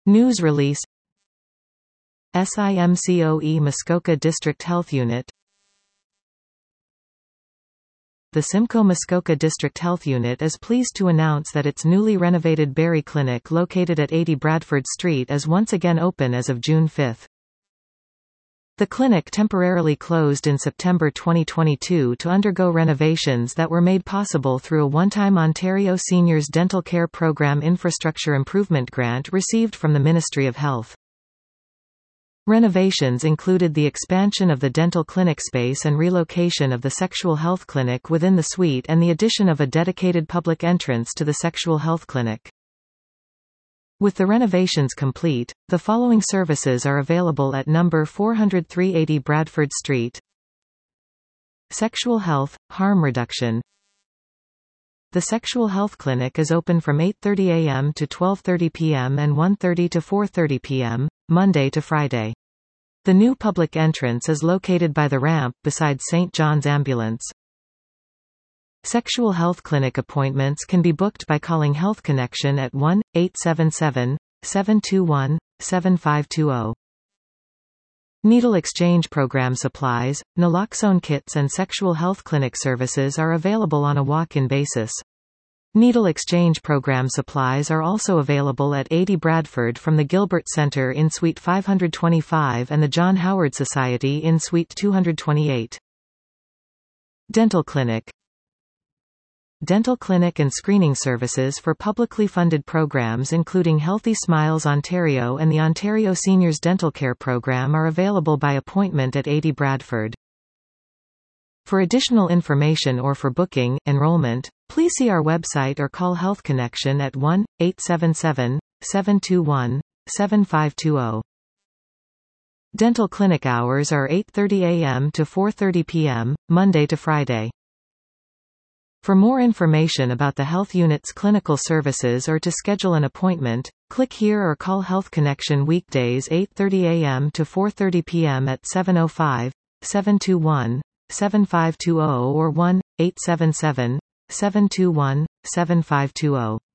News release. SIMCOE Muskoka District Health Unit. The Simcoe Muskoka District Health Unit is pleased to announce that its newly renovated Berry Clinic located at 80 Bradford Street is once again open as of June 5. The clinic temporarily closed in September 2022 to undergo renovations that were made possible through a one-time Ontario Seniors Dental Care Program Infrastructure Improvement Grant received from the Ministry of Health. Renovations included the expansion of the dental clinic space and relocation of the sexual health clinic within the suite and the addition of a dedicated public entrance to the sexual health clinic. With the renovations complete, the following services are available at number 403 Bradford Street. Sexual health, harm reduction. The Sexual Health Clinic is open from 8:30 a.m. to 12:30 p.m. and 1:30 to 4:30 p.m., Monday to Friday. The new public entrance is located by the ramp beside St. John's Ambulance. Sexual health clinic appointments can be booked by calling Health Connection at 1-877-721-7520. Needle exchange program supplies, naloxone kits and sexual health clinic services are available on a walk-in basis. Needle exchange program supplies are also available at 80 Bradford from the Gilbert Center in Suite 525 and the John Howard Society in Suite 228. Dental clinic. Dental clinic and screening services for publicly funded programs including Healthy Smiles Ontario and the Ontario Seniors Dental Care Program are available by appointment at 80 Bradford. For additional information or for booking, enrollment, please see our website or call Health Connection at 1-877-721-7520. Dental clinic hours are 8:30 a.m. to 4:30 p.m., Monday to Friday. For more information about the Health Unit's clinical services or to schedule an appointment, click here or call Health Connection weekdays 8:30 a.m. to 4:30 p.m. at 705-721-7520 or 1-877-721-7520.